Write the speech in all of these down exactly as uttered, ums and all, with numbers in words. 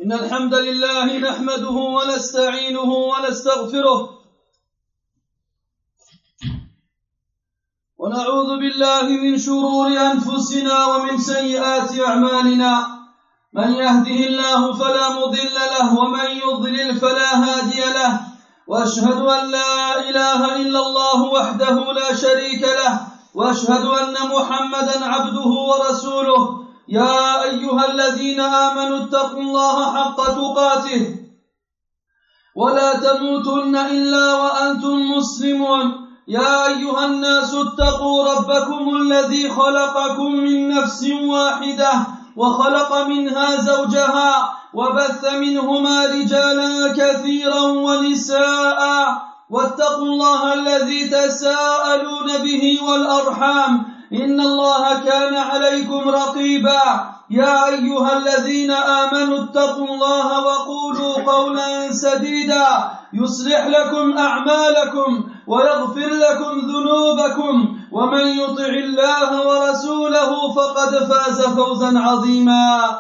إن الحمد لله نحمده ونستعينه ونستغفره ونعوذ بالله من شرور أنفسنا ومن سيئات أعمالنا من يهده الله فلا مضل له ومن يضلل فلا هادي له وأشهد أن لا إله إلا الله وحده لا شريك له وأشهد أن محمدا عبده ورسوله يا أيها الذين آمنوا اتقوا الله حق تقاته ولا تموتن إلا وأنتم مسلمون يا أيها الناس اتقوا ربكم الذي خلقكم من نفس واحدة وخلق منها زوجها وبث منهما رجالا كثيرا ونساء واتقوا الله الذي تساءلون به والأرحام إن الله كان عليكم رقيبا يا أيها الذين آمنوا اتقوا الله وقولوا قولا سديدا يصلح لكم أعمالكم ويغفر لكم ذنوبكم ومن يطع الله ورسوله فقد فاز فوزا عظيما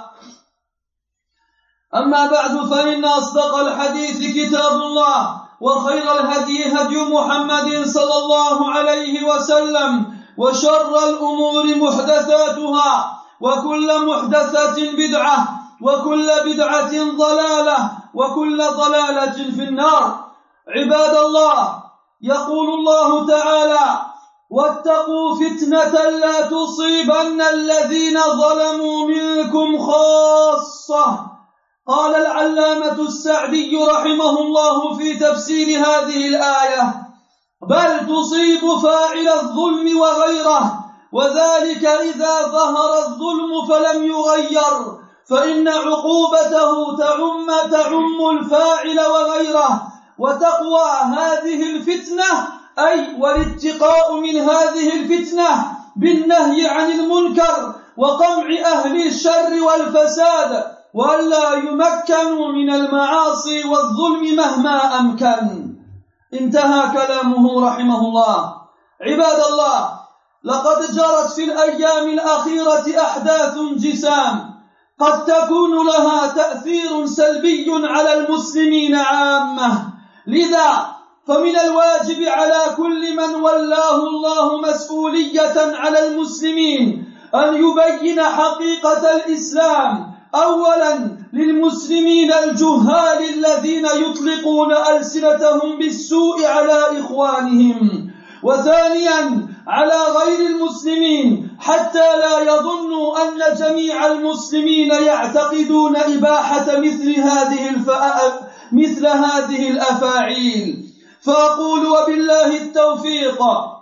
أما بعد فإن أصدق الحديث كتاب الله وخير الهدي هدي محمد صلى الله عليه وسلم وشر الأمور محدثاتها وكل محدثة بدعة وكل بدعة ضلالة وكل ضلالة في النار عباد الله يقول الله تعالى واتقوا فتنة لا تصيبن الذين ظلموا منكم خاصة قال العلامة السعدي رحمه الله في تفسير هذه الآية بل تصيب فاعل الظلم وغيره وذلك إذا ظهر الظلم فلم يغير فإن عقوبته تعم تعم الفاعل وغيره وتقوى هذه الفتنة أي والاتقاء من هذه الفتنة بالنهي عن المنكر وقمع أهل الشر والفساد وألا يمكنوا من المعاصي والظلم مهما أمكن. انتهى كلامه رحمه الله. عباد الله لقد جرت في الأيام الأخيرة أحداث جسام قد تكون لها تأثير سلبي على المسلمين عامة لذا فمن الواجب على كل من ولاه الله مسؤولية على المسلمين أن يبين حقيقة الإسلام أولا للمسلمين الجهال الذين يطلقون ألسنتهم بالسوء على إخوانهم وثانيا على غير المسلمين حتى لا يظنوا أن جميع المسلمين يعتقدون إباحة مثل هذه الفأ... مثل هذه الأفاعيل فأقول وبالله التوفيق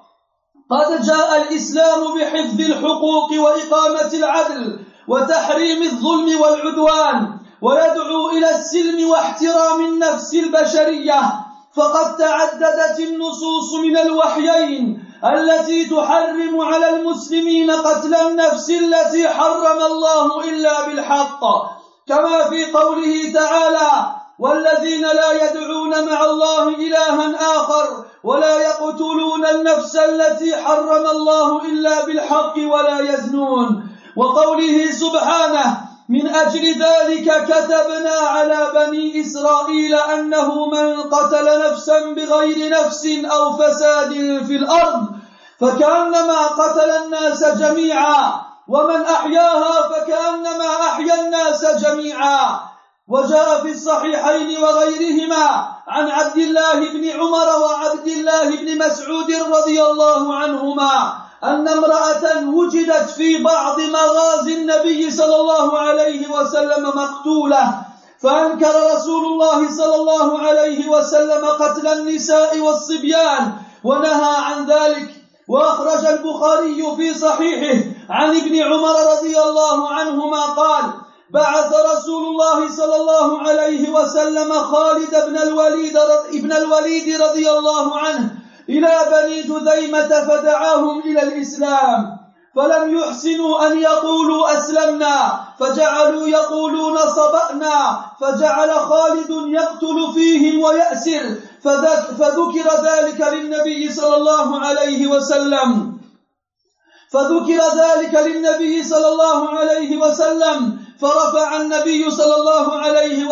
قد جاء الإسلام بحفظ الحقوق وإقامة العدل وتحريم الظلم والعدوان ويدعو إلى السلم واحترام النفس البشرية فقد تعددت النصوص من الوحيين التي تحرم على المسلمين قتل النفس التي حرم الله إلا بالحق كما في قوله تعالى والذين لا يدعون مع الله إلها آخر ولا يقتلون النفس التي حرم الله إلا بالحق ولا يزنون وقوله سبحانه من أجل ذلك كتبنا على بني إسرائيل أنه من قتل نفسا بغير نفس أو فساد في الأرض فكأنما قتل الناس جميعا ومن أحياها فكأنما أحيا الناس جميعا وجاء في الصحيحين وغيرهما عن عبد الله بن عمر وعبد الله بن مسعود رضي الله عنهما أن امرأة وجدت في بعض مغازي النبي صلى الله عليه وسلم مقتولة فأنكر رسول الله صلى الله عليه وسلم قتل النساء والصبيان ونهى عن ذلك وأخرج البخاري في صحيحه عن ابن عمر رضي الله عنهما قال بعث رسول الله صلى الله عليه وسلم خالد بن الوليد ابن الوليد رضي الله عنه إلى بني جذيمة فدعاهم إلى الإسلام فلم يحسنوا أن يقولوا أسلمنا فجعلوا يقولون صبأنا فجعل خالد يقتل فيهم ويأسر فذكر ذلك للنبي صلى الله عليه وسلم فذكر ذلك للنبي صلى الله عليه وسلم فرفع النبي صلى الله عليه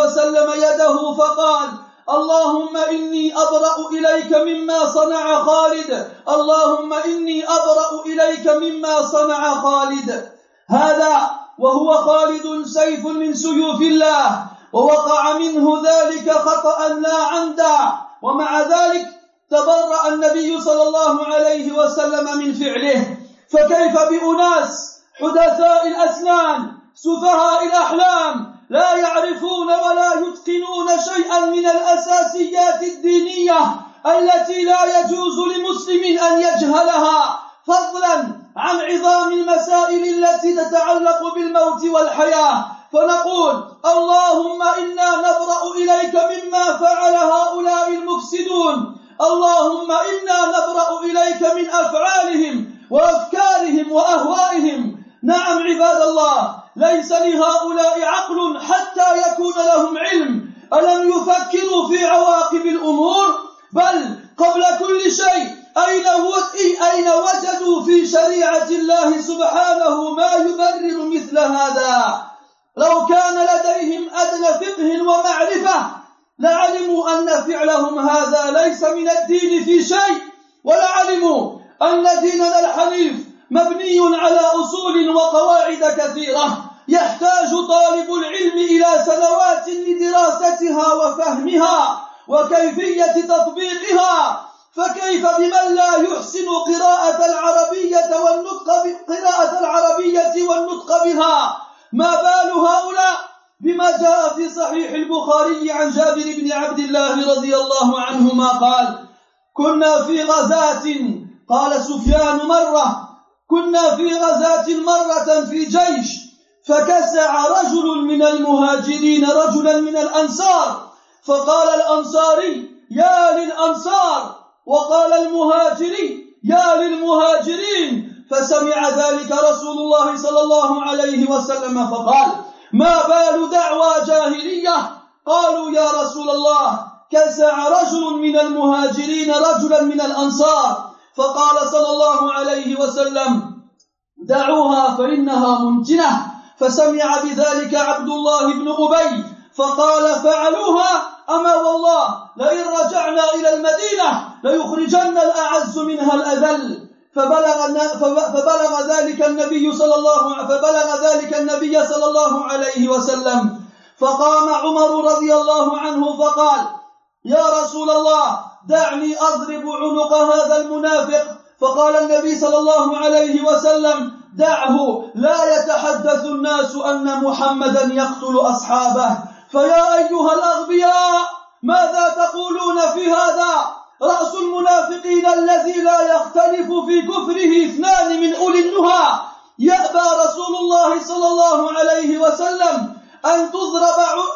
وسلم يده فقال: اللهم إني أبرأ إليك مما صنع خالد، اللهم إني أبرأ إليك مما صنع خالد. هذا وهو خالد سيف من سيوف الله، ووقع منه ذلك خطأ لا عمدا، ومع ذلك تبرأ النبي صلى الله عليه وسلم من فعله. فكيف بأناس حدثاء الأسنان سفهاء الأحلام لا يعرفون ولا يتقنون شيئا من الأساسيات الدينية التي لا يجوز لمسلم أن يجهلها، فضلا عن عظام المسائل التي تتعلق بالموت والحياة. فنقول: اللهم إنا نبرأ إليك مما فعل هؤلاء المفسدون، اللهم إنا نبرأ إليك من أفعالهم وأفكارهم وأهوائهم. نعم عباد الله، ليس لهؤلاء عقل حتى يكون لهم علم. ألم يفكروا في عواقب الأمور؟ بل قبل كل شيء أين أين وجدوا في شريعة الله سبحانه ما يبرر مثل هذا؟ لو كان لديهم أدنى فقه ومعرفة لعلموا أن فعلهم هذا ليس من الدين في شيء، ولعلموا أن ديننا الحنيف مبني على أصول وقواعد كثيرة يحتاج طالب العلم إلى سنوات لدراستها وفهمها وكيفية تطبيقها. فكيف بمن لا يحسن قراءة العربية والنطق قراءة العربية والنطق بها؟ ما بال هؤلاء بما جاء في صحيح البخاري عن جابر بن عبد الله رضي الله عنهما قال: كنا في غزاة، قال سفيان مرة، كنا في غزاة مرة في جيش، فكسع رجل من المهاجرين رجلا من الأنصار، فقال الأنصاري: يا للأنصار، وقال المهاجري: يا للمهاجرين. فسمع ذلك رسول الله صلى الله عليه وسلم فقال: ما بال دعوى جاهلية؟ قالوا: يا رسول الله، كسع رجل من المهاجرين رجلا من الأنصار. فقال صلى الله عليه وسلم: دعوها فإنها منتنة. فسمع بذلك عبد الله بن أبي فقال: فعلوها، أما والله لئن رجعنا إلى المدينة ليخرجن الأعز منها الأذل. فبلغ, فبلغ ذلك النبي صلى الله فبلغ ذلك النبي صلى الله عليه وسلم. فقام عمر رضي الله عنه فقال: يا رسول الله، دعني أضرب عنق هذا المنافق. فقال النبي صلى الله عليه وسلم: دعه، لا يتحدث الناس أن محمدا يقتل أصحابه. فيا أيها الأغبياء، ماذا تقولون في هذا؟ رأس المنافقين الذي لا يختلف في كفره اثنان من أولي النهى. يأبى رسول الله صلى الله عليه وسلم أن تضرب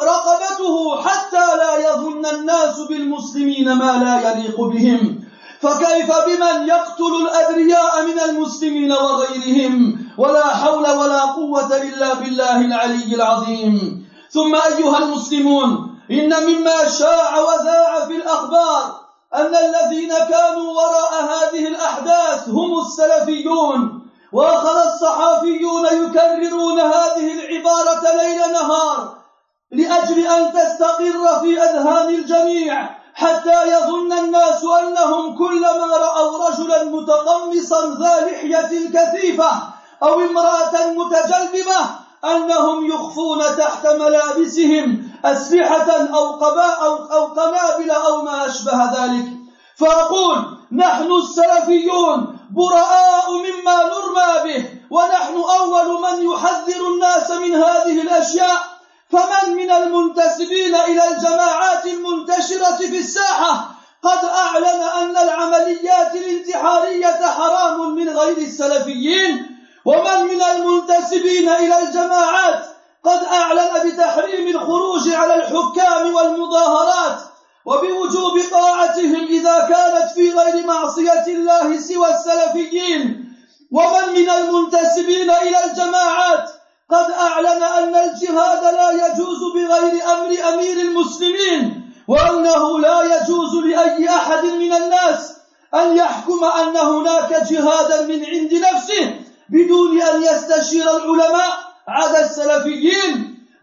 رقبته حتى لا يظن الناس بالمسلمين ما لا يليق بهم، فكيف بمن يقتل الأبرياء من المسلمين وغيرهم؟ ولا حول ولا قوة إلا بالله العلي العظيم. ثم أيها المسلمون، إن مما شاع وذاع في الأخبار أن الذين كانوا وراء هذه الأحداث هم السلفيون، وأخذ الصحافيون يكررون هذه العبارة ليل نهار لأجل أن تستقر في أذهان الجميع، حتى يظن الناس أنهم كلما رأوا رجلا متقمصا ذا لحية كثيفة أو امرأة متجلبة أنهم يخفون تحت ملابسهم أسلحة أو قباء أو, أو قنابل أو ما أشبه ذلك. فأقول: نحن السلفيون براء مما نرمى به، ونحن أول من يحذر الناس من هذه الأشياء. فمن من المنتسبين إلى الجماعات المنتشرة في الساحة قد أعلن أن العمليات الانتحارية حرام من غير السلفيين؟ ومن من المنتسبين إلى الجماعات قد أعلن بتحريم الخروج على الحكام والمظاهرات وبوجوب طاعتهم إذا كانت في غير معصية الله سوى السلفيين؟ ومن من المنتسبين إلى الجماعات قد أعلن أن الجهاد لا يجوز بغير أمر أمير المسلمين، وأنه لا يجوز لأي أحد من الناس أن يحكم أن هناك جهادا من عند نفسه بدون أن يستشير العلماء عدا السلفيين؟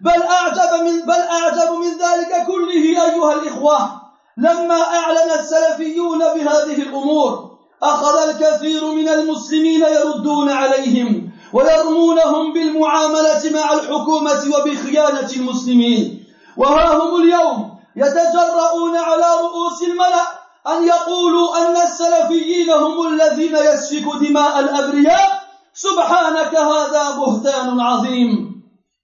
بل أعجب من, بل أعجب من ذلك كله أيها الإخوة لما أعلن السلفيون بهذه الأمور أخذ الكثير من المسلمين يردون عليهم ويرمونهم بالمعاملة مع الحكومة وبخيانة المسلمين، وها هم اليوم يتجرؤون على رؤوس الملأ أن يقولوا أن السلفيين هم الذين يسفك دماء الأبرياء. سبحانك، هذا بهتان عظيم.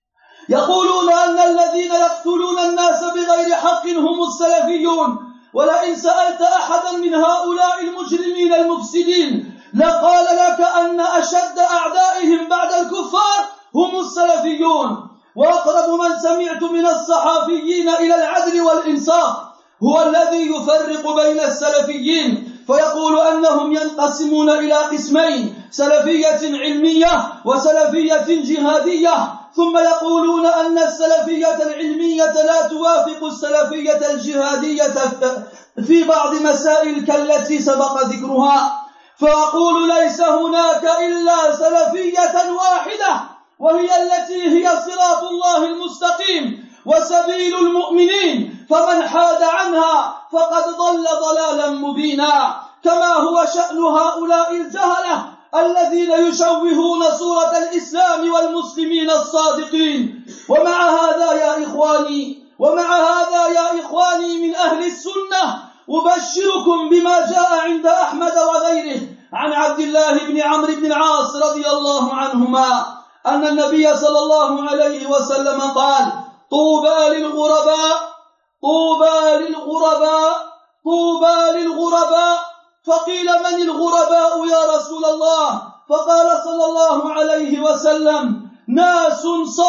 يقولون أن الذين يقتلون الناس بغير حق هم السلفيون، ولئن سألت أحدا من هؤلاء المجرمين المفسدين لقال لك أن أشد أعدائهم بعد الكفار هم السلفيون. وأقرب من سمعت من الصحافيين إلى العدل والإنصاف هو الذي يفرق بين السلفيين فيقول أنهم ينقسمون إلى قسمين: سلفية علمية وسلفية جهادية، ثم يقولون أن السلفية العلمية لا توافق السلفية الجهادية في بعض مسائل كالتي سبق ذكرها. فأقول ليس هناك إلا سلفية واحدة، وهي التي هي صراط الله المستقيم وسبيل المؤمنين، فمن حاد عنها فقد ضل ضلالا مبينا، كما هو شأن هؤلاء الجهلة الذين يشوهون صورة الإسلام والمسلمين الصادقين. ومع هذا يا إخواني ومع هذا يا إخواني من أهل السنة أبشركم بما جاء عند أحمد وغيره عن عبد الله بن عمرو بن العاص رضي الله عنهما أن النبي صلى الله عليه وسلم قال: طوبى للغرباء طوبى للغرباء طوبى للغرباء. فقيل: من الغرباء يا رسول الله؟ فقال صلى الله عليه وسلم: ناس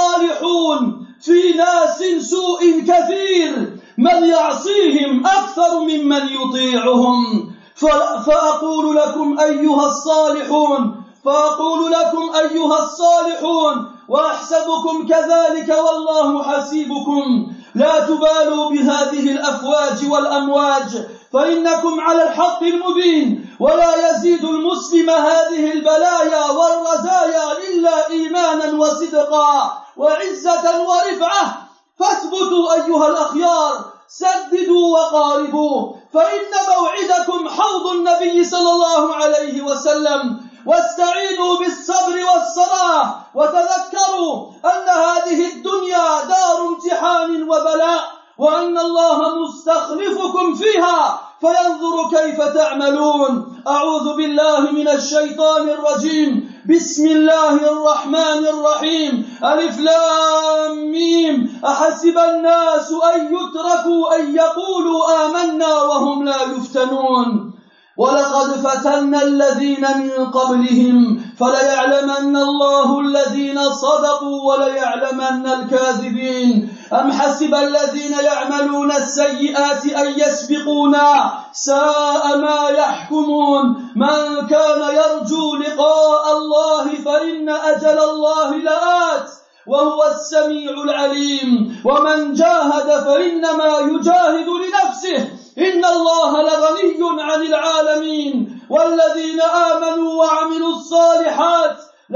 صالحون في ناس سوء كثير، من يعصيهم أكثر ممن يطيعهم. فأقول لكم أيها الصالحون فأقول لكم أيها الصالحون وأحسبكم كذلك والله حسيبكم، لا تبالوا بهذه الأفواج والأمواج، فإنكم على الحق المبين، ولا يزيد المسلم هذه البلايا والرزايا إلا إيمانا وصدقا وعزة ورفعة. فاثبتوا أيها الأخيار، سددوا وقاربوا، فإن موعدكم حوض النبي صلى الله عليه وسلم. واستعينوا بالصبر والصلاة، وتذكروا أن هذه الدنيا دار امتحان وبلاء، وأن الله مستخلفكم فيها فينظر كيف تعملون. أعوذ بالله من الشيطان الرجيم. بسم الله الرحمن الرحيم. ألف لام ميم. أحسب الناس أن يتركوا أن يقولوا آمنا وهم لا يفتنون. ولقد فتنا الذين من قبلهم فليعلمن الله الذين صدقوا وليعلمن الكاذبين. أم حسب الذين يعملون السيئات أن يسبقونا، ساء ما يحكمون. من كان يرجو لقاء الله فإن أجل الله لآت وهو السميع العليم. ومن جاهد فإنما يجاهد لنفسه، إن الله لغني عن العالمين. والذين آمنوا وعملوا الصالحات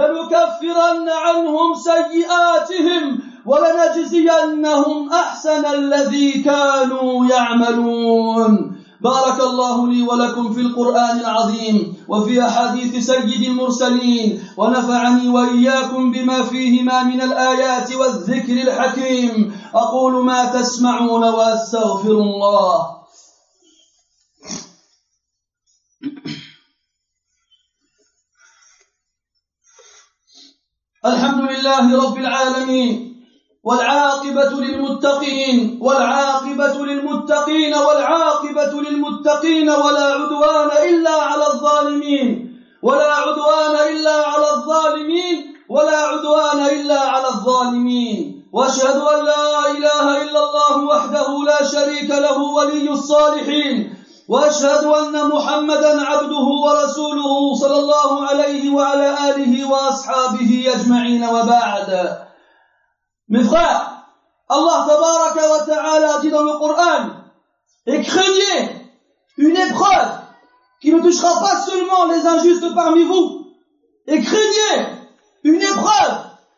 لنكفرن عنهم سيئاتهم ولنجزينهم أحسن الذي كانوا يعملون. بارك الله لي ولكم في القرآن العظيم وفي أحاديث سيد المرسلين، ونفعني وإياكم بما فيهما من الآيات والذكر الحكيم. أقول ما تسمعون وأستغفر الله. الحمد لله رب العالمين، والعاقبة للمتقين والعاقبة للمتقين والعاقبة للمتقين ولا عدوان إلا على الظالمين ولا عدوان إلا على الظالمين ولا عدوان إلا على الظالمين. وأشهد أن لا إله إلا الله وحده لا شريك له ولي الصالحين، وأشهد أن محمدًا عبده ورسوله صلى الله عليه وعلى آله وأصحابه أجمعين. وبعد. Mes frères, Allah tabaraka wa ta'ala dit dans le Coran: et craignez une épreuve qui ne touchera pas seulement les injustes parmi vous, et craignez une épreuve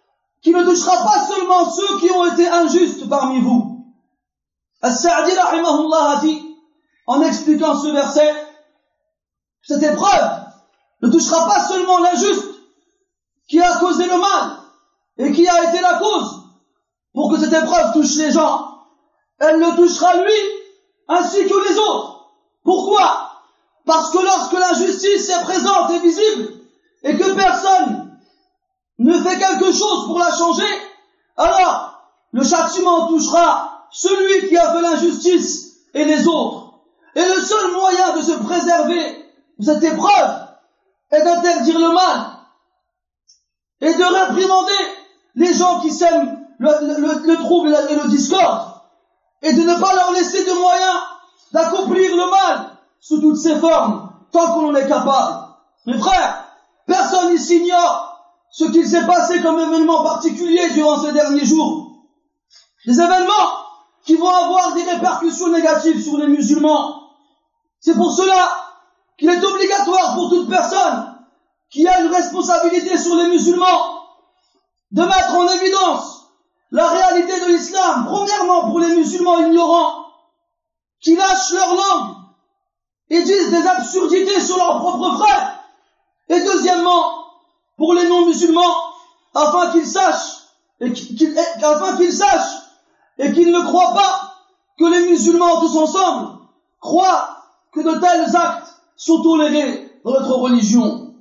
qui ne touchera pas seulement ceux qui ont été injustes parmi vous. As-Sa'di rahimahullah a dit, en expliquant ce verset, cette épreuve ne touchera pas seulement l'injuste qui a causé le mal et qui a été la cause pour que cette épreuve touche les gens. Elle le touchera lui ainsi que les autres. Pourquoi? Parce que lorsque l'injustice est présente et visible et que personne ne fait quelque chose pour la changer, alors le châtiment touchera celui qui a fait l'injustice et les autres. Et le seul moyen de se préserver de cette épreuve est d'interdire le mal et de réprimander les gens qui sèment le, le, le trouble et le discorde et de ne pas leur laisser de moyens d'accomplir le mal sous toutes ses formes tant qu'on en est capable. Mes frères, personne ici n'ignore ce qu'il s'est passé comme événement particulier durant ces derniers jours. Des événements qui vont avoir des répercussions négatives sur les musulmans. C'est pour cela qu'il est obligatoire pour toute personne qui a une responsabilité sur les musulmans de mettre en évidence la réalité de l'islam, premièrement pour les musulmans ignorants qui lâchent leur langue et disent des absurdités sur leurs propres frères, et deuxièmement pour les non-musulmans afin qu'ils sachent et qu'ils, afin qu'ils sachent et qu'ils ne croient pas que les musulmans tous ensemble croient que de tels actes sont tolérés dans notre religion.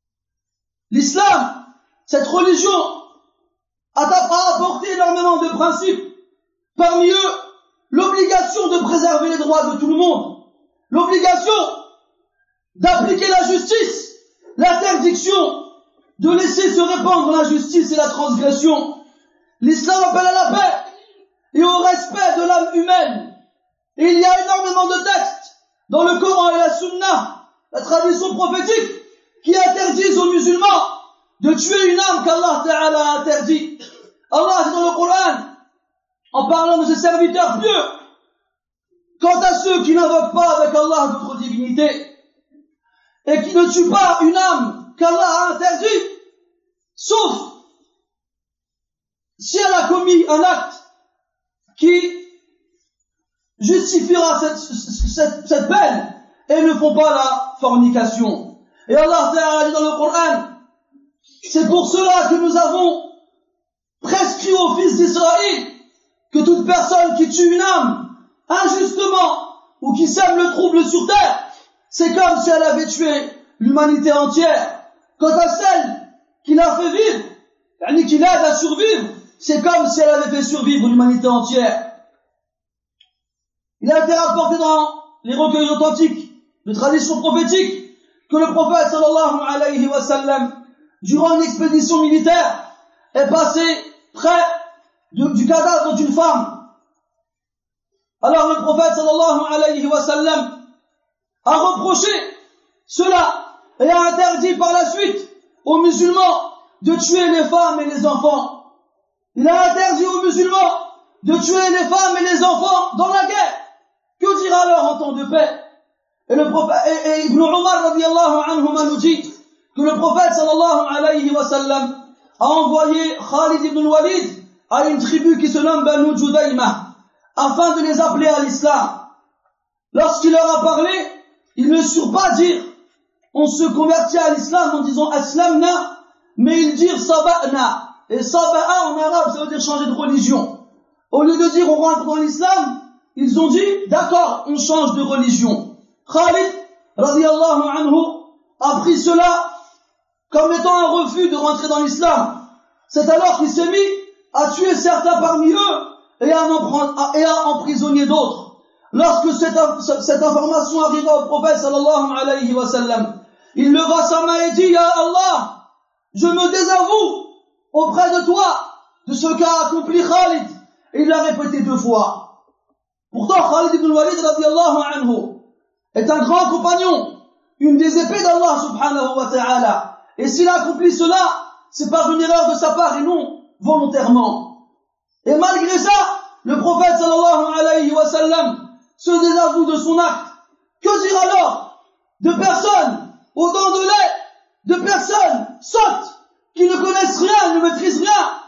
L'islam, cette religion, a apporté énormément de principes. Parmi eux, l'obligation de préserver les droits de tout le monde, l'obligation d'appliquer la justice, l'interdiction de laisser se répandre l'injustice et la transgression. L'islam appelle à la paix et au respect de l'âme humaine. Et il y a énormément de textes dans le Coran et la Sunna, la tradition prophétique, qui interdisent aux musulmans de tuer une âme qu'Allah Ta'ala a interdit. Allah dit dans le Coran, en parlant de ses serviteurs pieux, quant à ceux qui n'invoquent pas avec Allah d'autres divinités et qui ne tuent pas une âme qu'Allah a interdit, sauf si elle a commis un acte qui justifiera cette, cette, cette peine et ne font pas la fornication. Et Allah Ta'ala dit dans le Coran, c'est pour cela que nous avons prescrit aux fils d'Israël que toute personne qui tue une âme injustement ou qui sème le trouble sur terre, c'est comme si elle avait tué l'humanité entière. Quant à celle qui l'a fait vivre, yani qui l'aide à survivre, c'est comme si elle avait fait survivre l'humanité entière. Il a été rapporté dans les recueils authentiques de tradition prophétique que le prophète sallallahu alayhi wa sallam, durant une expédition militaire, est passé près de, du cadavre d'une femme. Alors le prophète sallallahu alayhi wa sallam a reproché cela et a interdit par la suite aux musulmans de tuer les femmes et les enfants. Il a interdit aux musulmans de tuer les femmes et les enfants dans la guerre. Que dira alors en temps de paix? Et le prophète, et, et Ibn Umar radiyallahu anhuma nous dit que le prophète sallallahu alayhi wa sallam a envoyé Khalid ibn al-Walid à une tribu qui se nomme Banu Judayma afin de les appeler à l'islam. Lorsqu'il leur a parlé, ils ne surent pas dire on se convertit à l'islam en disant aslamna, mais ils dirent saba'na. Et saba'a en arabe ça veut dire changer de religion. Au lieu de dire on rentre dans l'islam, ils ont dit d'accord, on change de religion. Khalid radiyallahu anhu a pris cela comme étant un refus de rentrer dans l'islam. C'est alors qu'il s'est mis à tuer certains parmi eux et à, en, et à emprisonner d'autres. Lorsque cette, cette information arriva au prophète sallallahu alayhi wa sallam, il leva sa main et dit Ya Allah, je me désavoue auprès de toi de ce qu'a accompli Khalid. Et il l'a répété deux fois. Pourtant Khalid ibn Walid radiyallahu anhu est un grand compagnon, une des épées d'Allah subhanahu wa ta'ala. Et s'il a accompli cela, c'est par une erreur de sa part et non volontairement. Et malgré ça, le prophète sallallahu alayhi wa sallam se désavoue de son acte. Que dire alors de personnes aux dents de lait, de personnes sottes, qui ne connaissent rien, ne maîtrisent rien,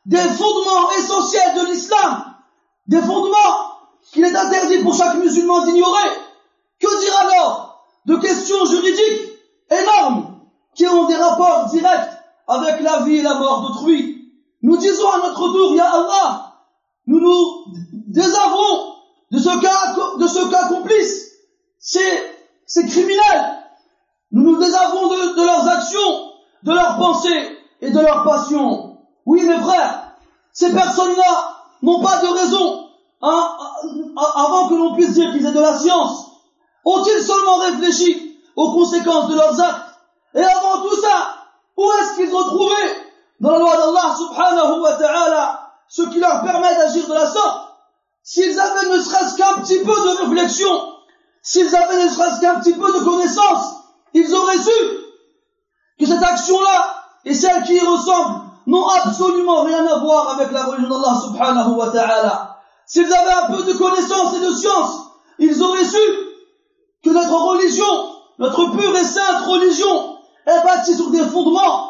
des fondements essentiels de l'islam, des fondements qu'il est interdit pour chaque musulman d'ignorer, que dire alors de questions juridiques énormes qui ont des rapports directs avec la vie et la mort d'autrui? Nous disons à notre tour, Ya Allah, nous nous désavouons de ce qu'a, de ce qu'accomplissent ces, ces criminels. Nous nous désavouons de, de leurs actions, de leurs pensées et de leurs passions. Oui, mes frères, ces personnes-là n'ont pas de raison, hein, avant que l'on puisse dire qu'ils aient de la science. Ont-ils seulement réfléchi aux conséquences de leurs actes? Et avant tout ça, où est-ce qu'ils ont trouvé dans la loi d'Allah subhanahu wa ta'ala ce qui leur permet d'agir de la sorte? S'ils avaient ne serait-ce qu'un petit peu de réflexion, s'ils avaient ne serait-ce qu'un petit peu de connaissance, ils auraient su que cette action-là et celle qui y ressemble n'ont absolument rien à voir avec la religion d'Allah subhanahu wa ta'ala. S'ils avaient un peu de connaissance et de science, ils auraient su que notre religion, notre pure et sainte religion, est bâtie sur des fondements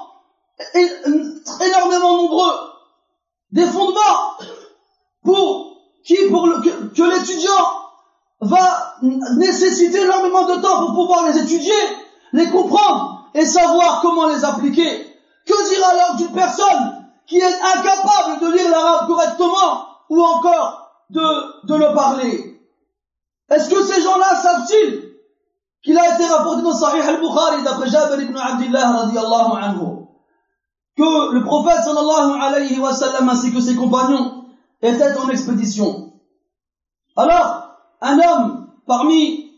énormément nombreux. Des fondements pour qui, pour le, que, que l'étudiant va nécessiter énormément de temps pour pouvoir les étudier, les comprendre et savoir comment les appliquer. Que dire alors d'une personne qui est incapable de lire l'arabe correctement ou encore de, de le parler? Est-ce que ces gens-là savent-ils qu'il a été rapporté dans Sahih al-Bukhari d'après Jabir ibn Abdillah radiyallahu anhu que le prophète sallallahu alayhi wa sallam ainsi que ses compagnons étaient en expédition. Alors, un homme parmi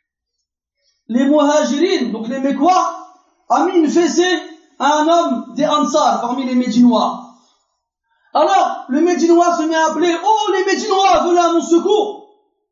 les muhajirines, donc les Mécois, a mis une fessée à un homme des Ansar, parmi les Médinois. Alors, le Médinois se met à appeler « Oh, les Médinois, venez à mon secours !»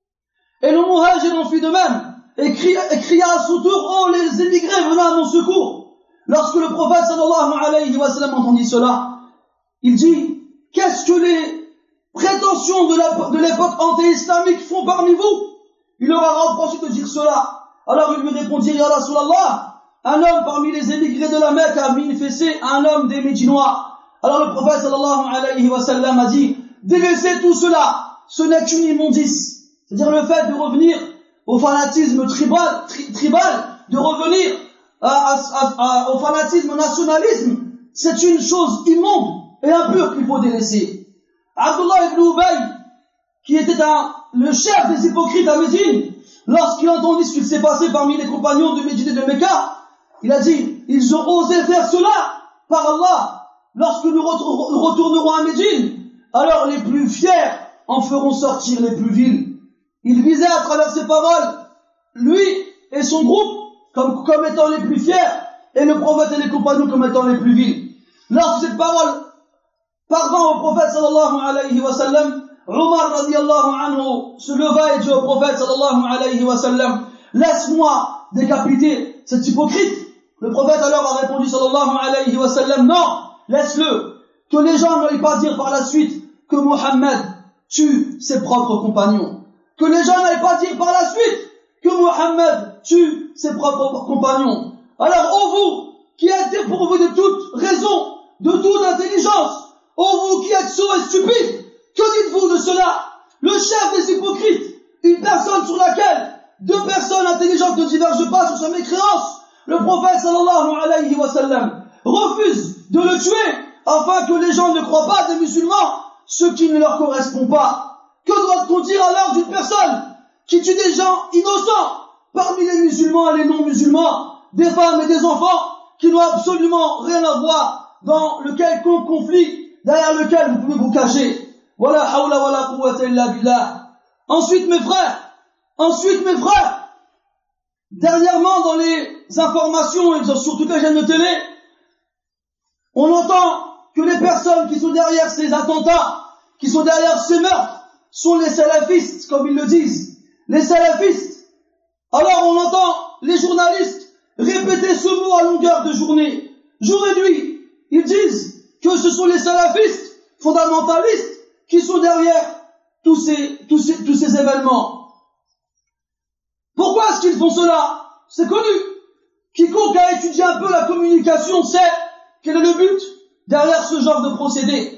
Et le muhajir en fit de même, et cria, et cria à son tour « Oh, les émigrés, venez à mon secours !» Lorsque le prophète sallallahu alayhi wa sallam entendit cela, il dit « Qu'est-ce que les prétentions de, la, de l'époque anté-islamique font parmi vous ?» Il leur a reproché de dire cela. Alors il lui répondit « Ya Rasulallah, un homme parmi les émigrés de la Mecque a mis une fessée à un homme des Médinois. » Alors le prophète sallallahu alayhi wa sallam a dit « Délaissez tout cela, ce n'est qu'une immondice. » C'est-à-dire le fait de revenir au fanatisme tribal, tri, tribal de revenir à, à, à, au fanatisme, au nationalisme, c'est une chose immonde et impure qu'il faut délaisser. Abdullah ibn Ubay, qui était un, le chef des hypocrites à Médine, lorsqu'il entendit ce qui s'est passé parmi les compagnons de Médine et de Mecca, il a dit, ils ont osé faire cela, par Allah, lorsque nous retournerons à Médine, alors les plus fiers en feront sortir les plus vils. Il visait à travers ses paroles, lui et son groupe, comme, comme étant les plus fiers, et le prophète et les compagnons comme étant les plus vils. Lorsque cette parole parvint au prophète sallallahu alayhi wa sallam, Omar radiallahu anhu se leva et dit au prophète sallallahu alayhi wa sallam, laisse-moi décapiter cet hypocrite. Le prophète alors a répondu sallallahu alayhi wa sallam, non, laisse-le, que les gens n'aillent pas dire par la suite que Mohammed tue ses propres compagnons. Que les gens n'aillent pas dire par la suite que Mohammed tue ses propres compagnons. Alors, ô vous, qui êtes dépourvus de toute raison, de toute intelligence, ô vous qui êtes sots et stupides, que dites-vous de cela? Le chef des hypocrites, une personne sur laquelle deux personnes intelligentes ne divergent pas sur sa mécréance, le prophète sallallahu alayhi wa sallam refuse de le tuer afin que les gens ne croient pas des musulmans ce qui ne leur correspond pas. Que doit-on dire alors d'une personne qui tue des gens innocents parmi les musulmans et les non-musulmans, des femmes et des enfants qui n'ont absolument rien à voir dans le quelconque conflit derrière lequel vous pouvez vous cacher? Voilà, hawla wa la quwwata illa billah. Ensuite mes frères, ensuite mes frères, dernièrement dans les informations et sur toutes les chaînes de télé, on entend que les personnes qui sont derrière ces attentats, qui sont derrière ces meurtres, sont les salafistes, comme ils le disent. Les salafistes. Alors on entend les journalistes répéter ce mot à longueur de journée. Jour et nuit, ils disent que ce sont les salafistes fondamentalistes qui sont derrière tous ces, tous ces, tous ces événements. Pourquoi est-ce qu'ils font cela? C'est connu. Quiconque a étudié un peu la communication sait quel est le but derrière ce genre de procédé.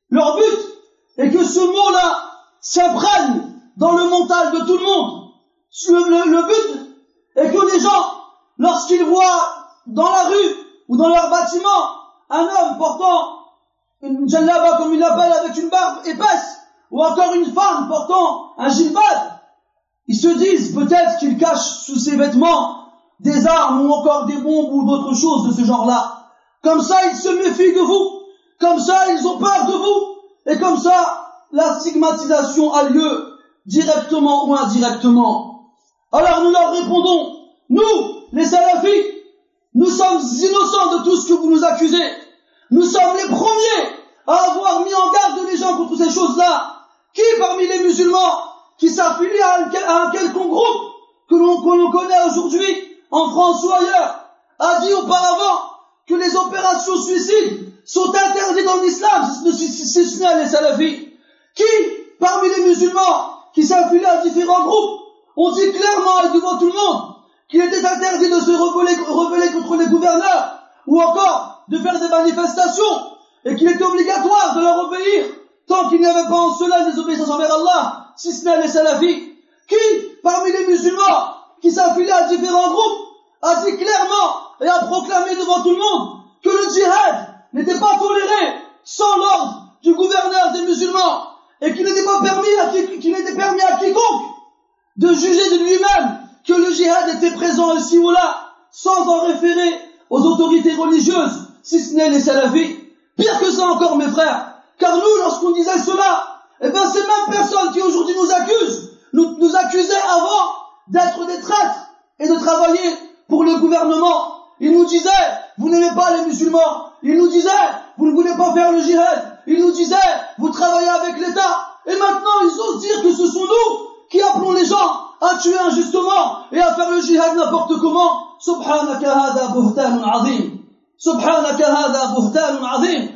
Leur but est que ce mot-là s'imprègne dans le mental de tout le monde. Le, le, le but est que les gens, lorsqu'ils voient dans la rue ou dans leur bâtiment un homme portant une djellaba, comme il l'appelle, avec une barbe épaisse, ou encore une femme portant un jilbab, ils se disent peut-être qu'il cache sous ses vêtements des armes ou encore des bombes ou d'autres choses de ce genre-là. Comme ça, ils se méfient de vous. Comme ça, ils ont peur de vous. Et comme ça, la stigmatisation a lieu, directement ou indirectement. Alors nous leur répondons, nous, les salafis, nous sommes innocents de tout ce que vous nous accusez. Nous sommes les premiers à avoir mis en garde les gens contre ces choses-là. Qui parmi les musulmans qui s'affilient à un, à un quelconque groupe que l'on, que l'on connaît aujourd'hui, en France ou ailleurs, a dit auparavant que les opérations suicides sont interdites dans l'islam, si ce n'est les salafis? Qui, parmi les musulmans qui s'affilient à différents groupes, ont dit clairement et devant tout le monde qu'il était interdit de se rebeller, rebeller contre les gouverneurs, ou encore de faire des manifestations, et qu'il était obligatoire de leur obéir, tant qu'il n'y avait pas en cela des obéissances envers Allah, si ce n'est les salafis? Qui, parmi les musulmans qui s'affiliaient à différents groupes, a dit clairement et a proclamé devant tout le monde que le djihad n'était pas toléré sans l'ordre du gouverneur des musulmans, et qu'il n'était pas permis à qui, qu'il n'était permis à quiconque de juger de lui-même que le djihad était présent ici ou là, sans en référer aux autorités religieuses, si ce n'est les salafis. Pire que ça encore, mes frères, car nous, lorsqu'on disait cela, eh bien, ces mêmes personnes qui aujourd'hui nous accusent, nous, nous accusaient avant d'être des traîtres et de travailler pour le gouvernement. Ils nous disaient, vous n'aimez pas les musulmans. Ils nous disaient, vous ne voulez pas faire le djihad. Ils nous disaient, vous travaillez avec l'État. Et maintenant, ils osent dire que ce sont nous qui appelons les gens à tuer injustement et à faire le djihad n'importe comment. Subhanaka hada buhtanun azim. Subhanaka hada buhtanun azim.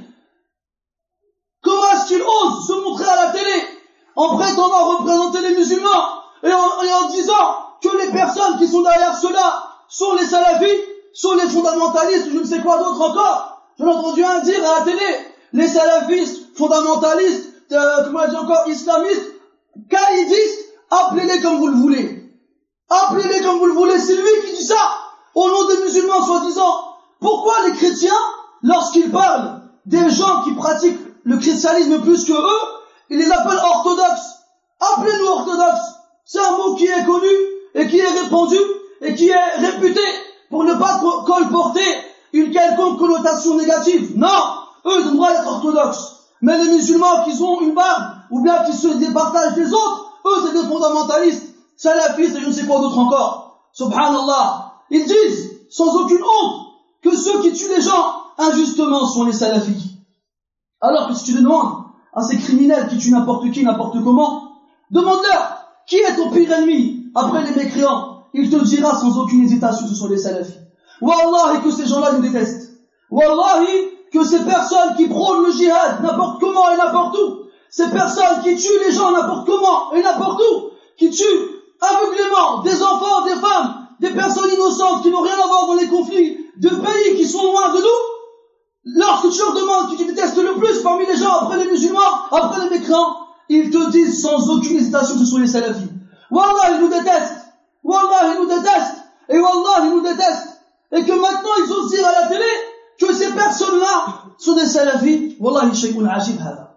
Comment est-ce qu'ils osent se montrer à la télé en prétendant représenter les musulmans et en, et en disant que les personnes qui sont derrière cela sont les salafis, sont les fondamentalistes, ou je ne sais quoi d'autre encore. J'en ai entendu un dire à la télé, les salafistes, fondamentalistes, euh, comment on dit encore, islamistes, caïdistes, appelez-les comme vous le voulez. Appelez-les comme vous le voulez. C'est lui qui dit ça, au nom des musulmans soi-disant. Pourquoi les chrétiens, lorsqu'ils parlent des gens qui pratiquent le christianisme plus que eux, ils les appellent orthodoxes? Appelez-nous orthodoxes. C'est un mot qui est connu et qui est répandu et qui est réputé pour ne pas colporter une quelconque connotation négative. Non, eux ils ont le droit d'être orthodoxes. Mais les musulmans qui ont une barbe ou bien qui se départagent des autres, eux c'est des fondamentalistes, salafistes et je ne sais quoi d'autre encore. Subhanallah. Ils disent sans aucune honte que ceux qui tuent les gens injustement sont les salafis. Alors que si tu demandes à ces criminels qui tuent n'importe qui, n'importe comment, demande-leur qui est ton pire ennemi après les mécréants. Il te dira sans aucune hésitation que ce sont les salafis. Wallahi que ces gens-là nous détestent. Wallahi que ces personnes qui prônent le djihad n'importe comment et n'importe où, ces personnes qui tuent les gens n'importe comment et n'importe où, qui tuent aveuglément des enfants, des femmes, des personnes innocentes qui n'ont rien à voir dans les conflits de pays qui sont loin de nous, lorsque tu leur demandes qui tu détestes le plus parmi les gens après les musulmans, après les mécréants, ils te disent sans aucune hésitation que ce sont les salafis. Wallah, ils nous détestent. Wallah, ils nous détestent. Et Wallah, ils nous détestent. Et que maintenant, ils osent dire à la télé que ces personnes-là sont des salafis. Wallah, shay'un ajib hada.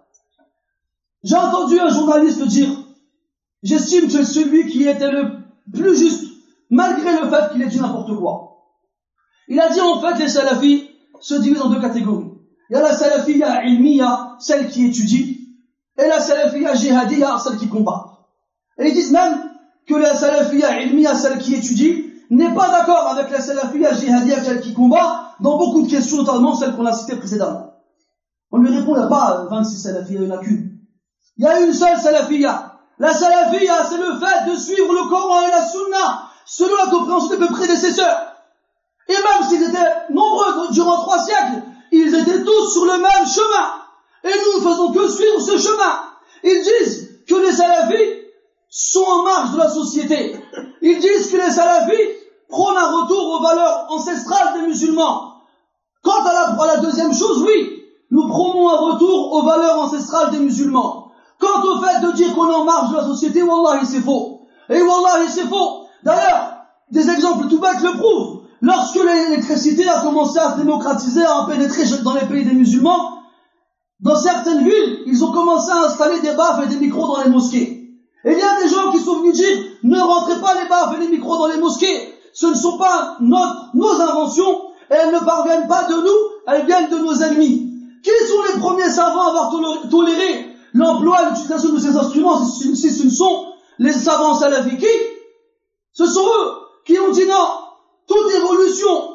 J'ai entendu un journaliste dire, j'estime que celui qui était le plus juste, malgré le fait qu'il ait dit n'importe quoi. Il a dit en fait, les salafis se divisent en deux catégories. Il y a la salafiyya ilmiya, celle qui étudie, et la salafiyya jihadiyya, celle qui combat. Et ils disent même que la salafiyya ilmiya, celle qui étudie, n'est pas d'accord avec la salafiyya jihadiyya, celle qui combat, dans beaucoup de questions, notamment celles qu'on a citées précédemment. On lui répond, il n'y a pas vingt-six salafiyya, il n'y en a qu'une. Il y a une seule salafiyya. La salafiyya, c'est le fait de suivre le Coran et la Sunna, selon la compréhension de mes prédécesseurs. Et même s'ils étaient nombreux durant trois siècles, ils étaient tous sur le même chemin. Et nous ne faisons que suivre ce chemin. Ils disent que les salafis sont en marge de la société. Ils disent que les salafis prônent un retour aux valeurs ancestrales des musulmans. Quant à la, à la deuxième chose, oui, nous prônons un retour aux valeurs ancestrales des musulmans. Quant au fait de dire qu'on est en marge de la société, wallahi c'est faux. Et wallahi c'est faux. D'ailleurs, des exemples tout bêtes le prouvent. Lorsque l'électricité a commencé à se démocratiser, à pénétrer dans les pays des musulmans, dans certaines villes, ils ont commencé à installer des baffes et des micros dans les mosquées. Et il y a des gens qui sont venus dire, ne rentrez pas les baffes et les micros dans les mosquées. Ce ne sont pas notre, nos inventions, et elles ne parviennent pas de nous, elles viennent de nos ennemis. Qui sont les premiers savants à avoir toléré l'emploi et l'utilisation de ces instruments, si ce ne sont les savants salafiques? Ce sont eux qui ont dit non, toute évolution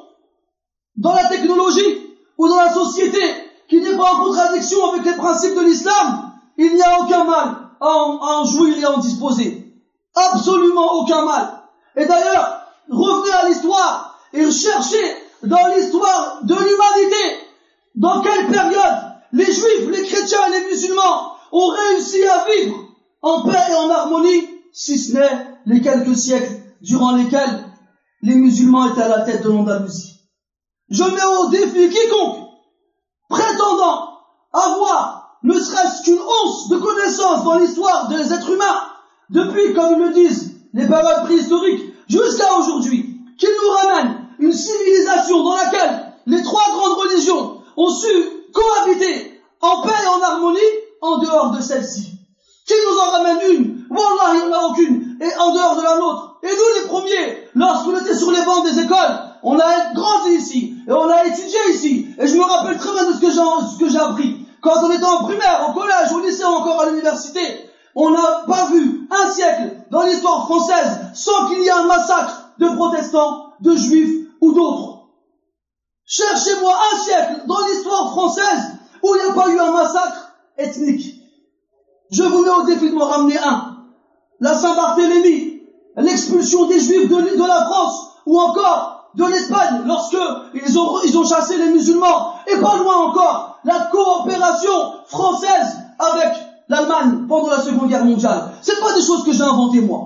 dans la technologie ou dans la société qui n'est pas en contradiction avec les principes de l'islam, il n'y a aucun mal à en, à en jouir et à en disposer. Absolument aucun mal. Et d'ailleurs, revenez à l'histoire et cherchez dans l'histoire de l'humanité dans quelle période les juifs, les chrétiens et les musulmans ont réussi à vivre en paix et en harmonie, si ce n'est les quelques siècles durant lesquels les musulmans étaient à la tête de l'Andalousie. Je mets au défi quiconque prétendant avoir ne serait-ce qu'une once de connaissance dans l'histoire des êtres humains, depuis, comme ils le disent, les périodes préhistoriques, jusqu'à aujourd'hui, qu'il nous ramène une civilisation dans laquelle les trois grandes religions ont su cohabiter en paix et en harmonie en dehors de celle-ci. Qui nous en ramène une? Wallah, il n'y en a aucune, et en dehors de la nôtre. Et nous les premiers, lorsqu'on était sur les bancs des écoles, on a grandi ici, et on a étudié ici, et je me rappelle très bien de ce que j'ai, ce que j'ai appris. Quand on était en primaire, au collège, au lycée ou encore à l'université, on n'a pas vu un siècle dans l'histoire française sans qu'il y ait un massacre de protestants, de juifs ou d'autres. Cherchez-moi un siècle dans l'histoire française où il n'y a pas eu un massacre ethnique. Je vous mets au défi de me ramener un. La Saint-Barthélemy, l'expulsion des juifs de, de la France, ou encore de l'Espagne, lorsque ils ont, ils ont chassé les musulmans, et pas loin encore, la coopération française avec l'Allemagne pendant la Seconde Guerre mondiale. C'est pas des choses que j'ai inventées moi.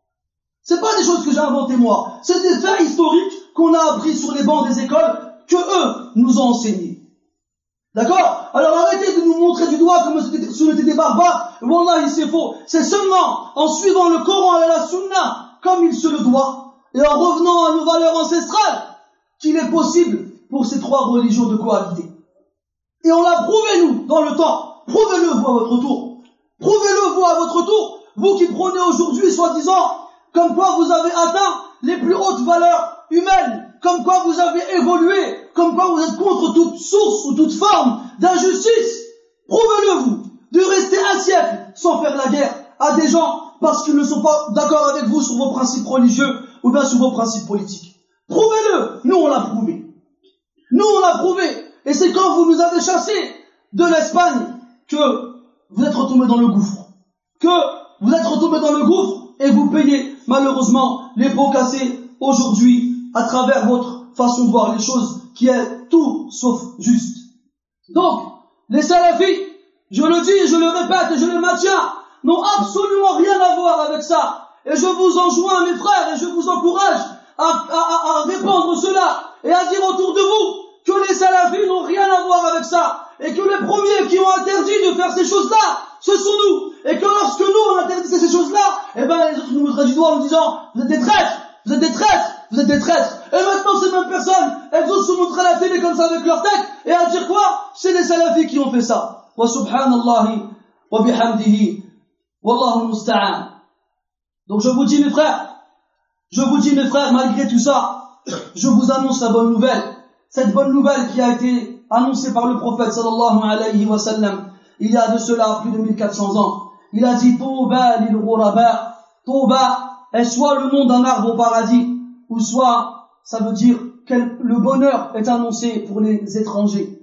C'est pas des choses que j'ai inventées moi. C'est des faits historiques qu'on a appris sur les bancs des écoles, que eux nous ont enseignés. D'accord? Alors arrêtez de nous montrer du doigt comme si on était des barbares. Wallah, c'est faux. C'est seulement en suivant le Coran et la Sunna comme il se le doit, et en revenant à nos valeurs ancestrales, qu'il est possible pour ces trois religions de cohabiter. Et on l'a prouvé, nous, dans le temps. Prouvez-le, vous, à votre tour. Prouvez-le, vous, à votre tour. Vous qui prenez aujourd'hui, soi-disant, comme quoi vous avez atteint les plus hautes valeurs humaines, comme quoi vous avez évolué, comme quoi vous êtes contre toute source ou toute forme d'injustice. Prouvez-le, vous, de rester un siècle sans faire la guerre à des gens parce qu'ils ne sont pas d'accord avec vous sur vos principes religieux ou bien sur vos principes politiques. Prouvez-le. Nous, on l'a prouvé. Nous, on l'a prouvé. Et c'est quand vous nous avez chassés de l'Espagne que vous êtes retombés dans le gouffre. Que vous êtes retombés dans le gouffre et vous payez malheureusement les pots cassés aujourd'hui à travers votre façon de voir les choses qui est tout sauf juste. Donc, les salafis, je le dis, je le répète et je le maintiens, n'ont absolument rien à voir avec ça. Et je vous enjoins, mes frères, et je vous encourage à, à, à répandre cela et à dire autour de vous que les salafis n'ont rien à voir avec ça, et que les premiers qui ont interdit de faire ces choses-là, ce sont nous, et que lorsque nous on interdit ces choses-là, eh ben les autres nous montrent du doigt en nous disant vous êtes des traîtres, vous êtes des traîtres, vous êtes des traîtres. Et maintenant ces mêmes personnes, elles osent se montrer à la télé comme ça avec leur tête, et à dire quoi? C'est les salafis qui ont fait ça. Wa subhanallahi wa bihamdihi wallahu musta'an. Donc je vous dis mes frères, je vous dis mes frères, malgré tout ça, je vous annonce la bonne nouvelle. Cette bonne nouvelle qui a été annoncée par le prophète sallallahu alayhi wa sallam il y a de cela plus de mille quatre cents ans. Il a dit Touba lil ghuraba. Touba est soit le nom d'un arbre au paradis, ou soit ça veut dire que le bonheur est annoncé pour les étrangers.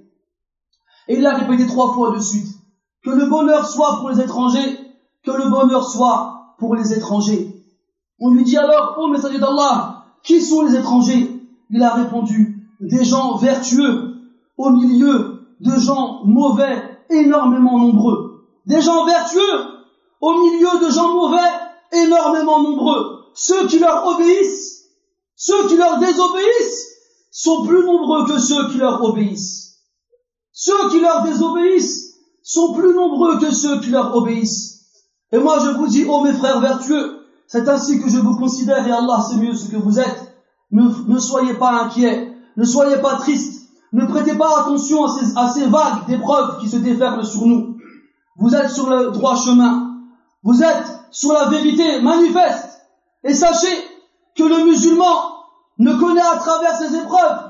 Et il l'a répété trois fois de suite. Que le bonheur soit pour les étrangers, que le bonheur soit pour les étrangers. On lui dit alors, ô messager d'Allah, qui sont les étrangers? Il a répondu, des gens vertueux au milieu de gens mauvais énormément nombreux. Des gens vertueux au milieu de gens mauvais énormément nombreux. Ceux qui leur obéissent, ceux qui leur désobéissent sont plus nombreux que ceux qui leur obéissent. ceux qui leur désobéissent sont plus nombreux que ceux qui leur obéissent. Et moi je vous dis, ô mes frères vertueux, c'est ainsi que je vous considère et Allah sait mieux ce que vous êtes. Ne, ne soyez pas inquiets, ne soyez pas tristes, ne prêtez pas attention à ces, à ces vagues d'épreuves qui se déferlent sur nous. Vous êtes sur le droit chemin, vous êtes sur la vérité manifeste. Et sachez que le musulman ne connaît à travers ces épreuves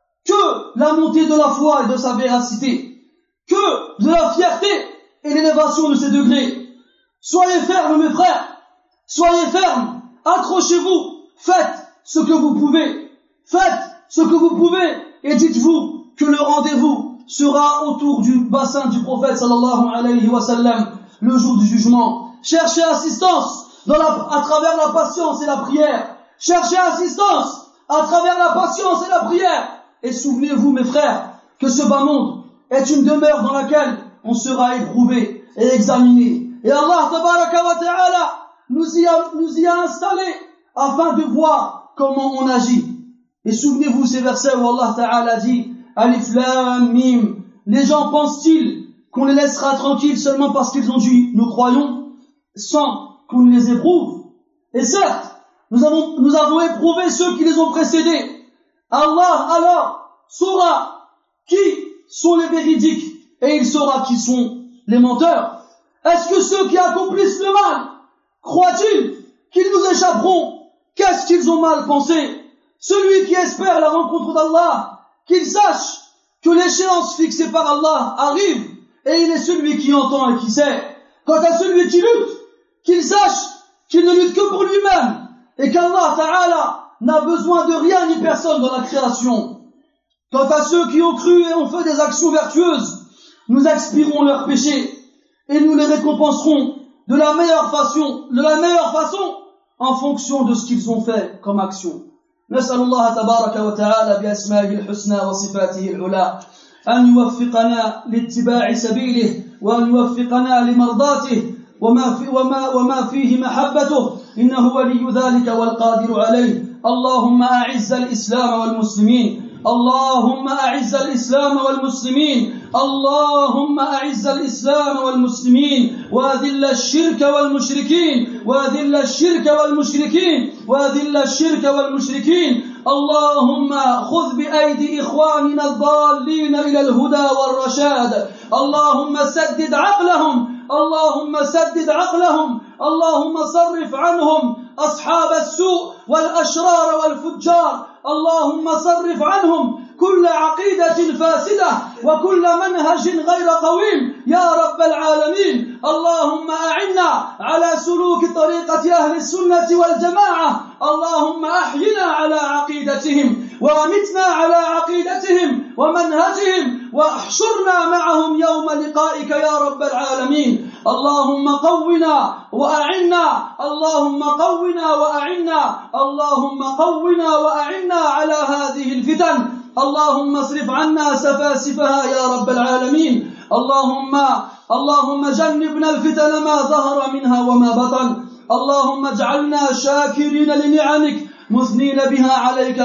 que la montée de la foi et de sa véracité, que de la fierté et l'élévation de ses degrés. Soyez fermes mes frères, soyez fermes, accrochez-vous, faites ce que vous pouvez, faites ce que vous pouvez et dites-vous que le rendez-vous sera autour du bassin du prophète sallallahu alayhi wa sallam le jour du jugement. Cherchez assistance dans la, à travers la patience et la prière. Cherchez assistance à travers la patience et la prière. Et souvenez-vous mes frères que ce bas monde est une demeure dans laquelle on sera éprouvé et examiné. Et Allah tabaraka wa ta'ala nous y a, nous y a installés afin de voir comment on agit. Et souvenez-vous ces versets où Allah ta'ala dit Alif Lam Mim. Les gens pensent-ils qu'on les laissera tranquilles seulement parce qu'ils ont dit nous croyons sans qu'on les éprouve? Et certes, nous avons, nous avons éprouvé ceux qui les ont précédés. Allah alors saura qui sont les véridiques et il saura qui sont les menteurs. Est-ce que ceux qui accomplissent le mal croient-ils qu'ils nous échapperont? Qu'est-ce qu'ils ont mal pensé? Celui qui espère la rencontre d'Allah, qu'il sache que l'échéance fixée par Allah arrive et il est celui qui entend et qui sait. Quant à celui qui lutte, qu'il sache qu'il ne lutte que pour lui-même et qu'Allah Ta'ala n'a besoin de rien ni personne dans la création. Quant à ceux qui ont cru et ont fait des actions vertueuses, nous expirons leurs péchés et nous les récompenserons de la meilleure façon, de la meilleure façon en fonction de ce qu'ils ont fait comme action. نسأل الله تبارك وتعالى بأسمائه الحسنى وصفاته العلى أن يوفقنا لاتباع سبيله وأن يوفقنا لمرضاته وما, في وما, وما فيه محبته إنه ولي ذلك والقادر عليه. اللهم أعز الإسلام والمسلمين اللهم أعز الإسلام والمسلمين اللهم أعز الإسلام والمسلمين وأذل الشرك والمشركين وأذل الشرك والمشركين وأذل الشرك والمشركين اللهم خذ بأيدي إخواننا الضالين إلى الهدى والرشاد اللهم سدد عقلهم اللهم سدد عقلهم اللهم صرف عنهم أصحاب السوء والأشرار والفجار اللهم صرف عنهم كل عقيدة فاسدة وكل منهج غير قويم يا رب العالمين. اللهم أعنا على سلوك طريقة أهل السنة والجماعة اللهم أحينا على عقيدتهم وأمتنا على عقيدتهم ومنهجهم واحشرنا معهم يوم لقائك يا رب العالمين. اللهم قونا وأعنا اللهم قونا وأعنا اللهم قونا وأعنا على هذه الفتن اللهم اصرف عنا سفاسفها يا رب العالمين. اللهم اللهم جنبنا الفتن ما ظهر منها وما بطن اللهم اجعلنا شاكرين لنعمك مثنين بها عليك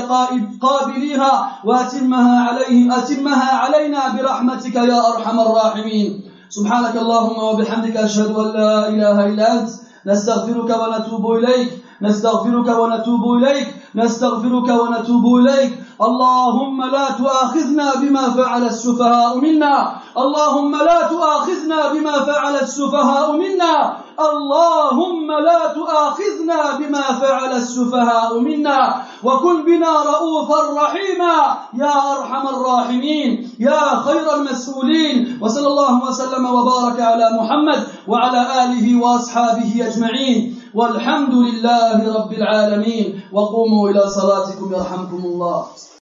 قابليها وأتمها عليه أتمها علينا برحمتك يا أرحم الراحمين. سبحانك اللهم وبحمدك أشهد أن لا إله إلا أنت نستغفرك ونتوب إليك نستغفرك ونتوب إليك نستغفرك ونتوب إليك. اللهم لا تؤاخذنا بما فعل السفهاء منا اللهم لا تؤاخذنا بما فعل السفهاء منا اللهم لا تؤاخذنا بما فعل السفهاء منا وكن بنا رؤوفا رحيما يا أرحم الراحمين يا خير المسؤولين. وصلى الله وسلم وبارك على محمد وعلى آله وأصحابه أجمعين والحمد لله رب العالمين. وقوموا إلى صلاتكم يرحمكم الله.